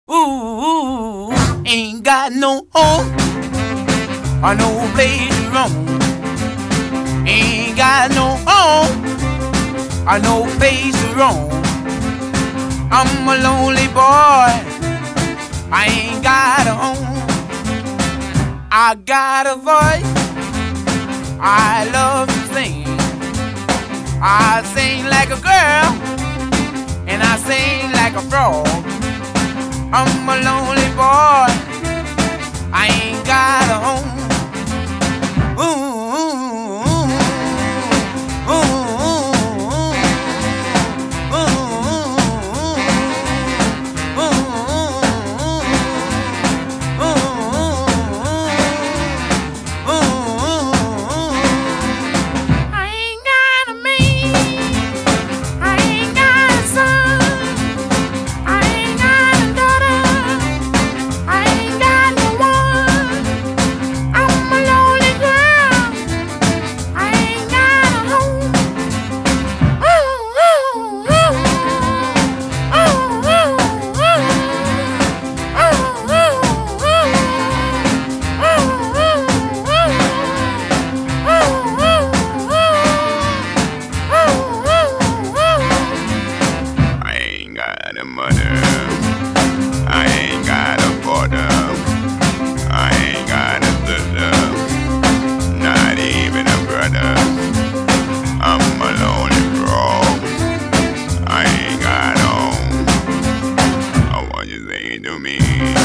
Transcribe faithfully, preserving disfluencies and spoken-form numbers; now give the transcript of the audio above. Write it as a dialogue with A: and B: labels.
A: Ooh, ain't got no home or no place to roam. Ain't got no home or no place to roam. I'm a lonely boy, I ain't got a home. I got a voice, I love to sing. I sing like a girl and I sing like a frog. I'm a lonely boy, I ain't got a home. Ooh, ooh, ooh, ooh, I ain't got a man, I ain't got a son, I ain't got a daughter, I ain't got no one. I'm a lonely girl, I ain't got a home. Ooh, ooh, ooh, ooh, ooh, ooh, ooh,
B: I ain't got a mother, I ain't got a father, I ain't got a sister, not even a brother. I'm a lonely frog, I ain't got home. I want you to say to me.